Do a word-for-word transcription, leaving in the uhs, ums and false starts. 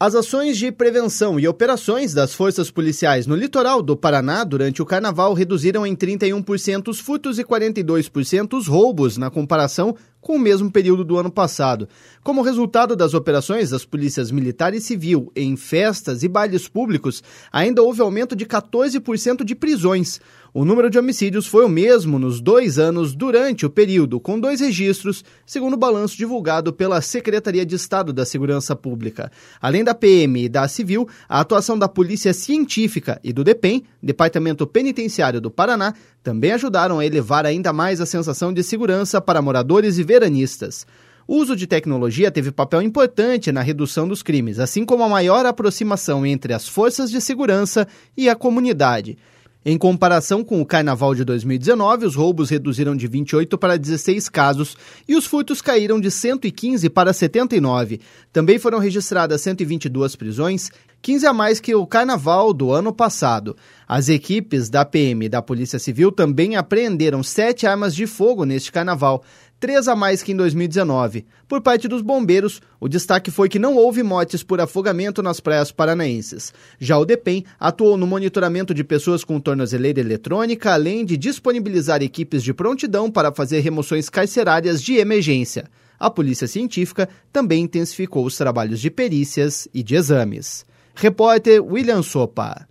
As ações de prevenção e operações das forças policiais no litoral do Paraná durante o carnaval reduziram em trinta e um por cento os furtos e quarenta e dois por cento os roubos na comparação com o mesmo período do ano passado. Como resultado das operações das polícias militar e civil em festas e bailes públicos, ainda houve aumento de quatorze por cento de prisões. O número de homicídios foi o mesmo nos dois anos durante o período, com dois registros, segundo o balanço divulgado pela Secretaria de Estado da Segurança Pública. Além da P M e da Civil, a atuação da Polícia Científica e do DEPEN, Departamento Penitenciário do Paraná, também ajudaram a elevar ainda mais a sensação de segurança para moradores e veranistas. O uso de tecnologia teve papel importante na redução dos crimes, assim como a maior aproximação entre as forças de segurança e a comunidade. Em comparação com o Carnaval de dois mil e dezenove, os roubos reduziram de vinte e oito para dezesseis casos e os furtos caíram de cento e quinze para setenta e nove. Também foram registradas cento e vinte e duas prisões, quinze a mais que o Carnaval do ano passado. As equipes da P M e da Polícia Civil também apreenderam sete armas de fogo neste Carnaval, três a mais que em dois mil e dezenove. Por parte dos bombeiros, o destaque foi que não houve mortes por afogamento nas praias paranaenses. Já o DEPEN atuou no monitoramento de pessoas com tornozeleira eletrônica, além de disponibilizar equipes de prontidão para fazer remoções carcerárias de emergência. A Polícia Científica também intensificou os trabalhos de perícias e de exames. Repórter William Sopa.